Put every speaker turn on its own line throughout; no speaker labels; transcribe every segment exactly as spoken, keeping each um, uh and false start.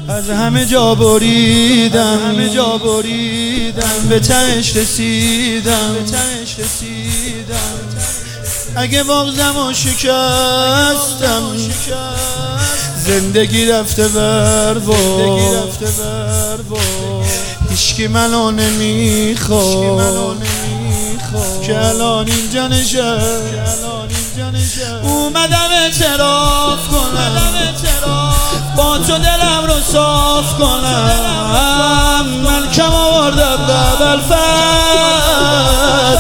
از همه جا بریدم، همه جا بریدم، به تهش رسیدم، به تهش رسیدم. اگه بغضمو شکستم، زندگی رفته بر باد، هیچکی منو نمیخواد که الان اینجا نشست. اومدم اعتراف کنم، با تو دلم رو صاف کنم. من کم آوردم دبل فت،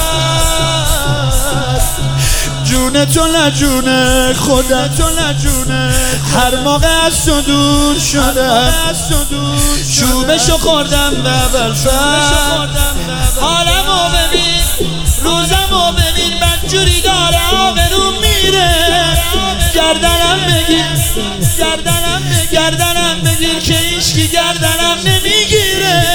جون تو نه جون خودم، تو نه جون. هر موقع از تو دور شدم، چوبشو خوردم دبل فت. حالمو ببین، روزمو ببین، بدجوری داره آبروم میره. گردنم بگیر، گردنم بگیر، گردنم بگیر که هیچکی گردنم نمیگیره.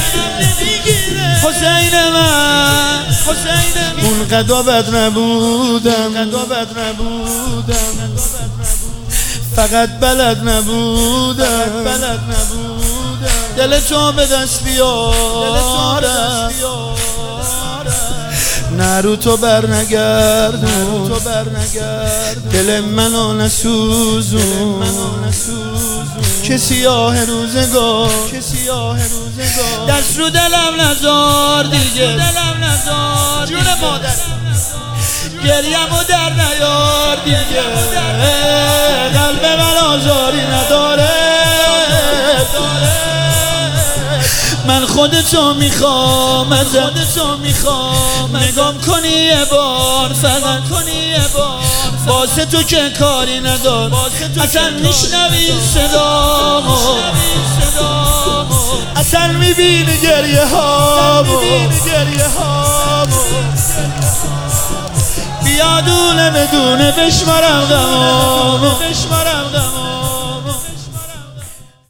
حسین من، حسین من، اون قدا بد نبودم، قدا بد نبودم، فقط بلد نبودم، بلد نبودم. دل تو به دست بیارم، نه رو تو بر نگردون، دل منو نسوزون که سیاه روزگار، دست رو دلم نزار دیگه، جون مادر گریه‌مو در نیار دیگه. قلب من آزاری نداره، من خودتو میخوام، خودتو میخوام. نگام کنی یه بار، فقط کنی یه بار، واسه تو که کاری ندار. اصلا میشنوی صدامو، اصلا میبینی گریه هامو. بیا دونه بدونه بشمارم غمامو.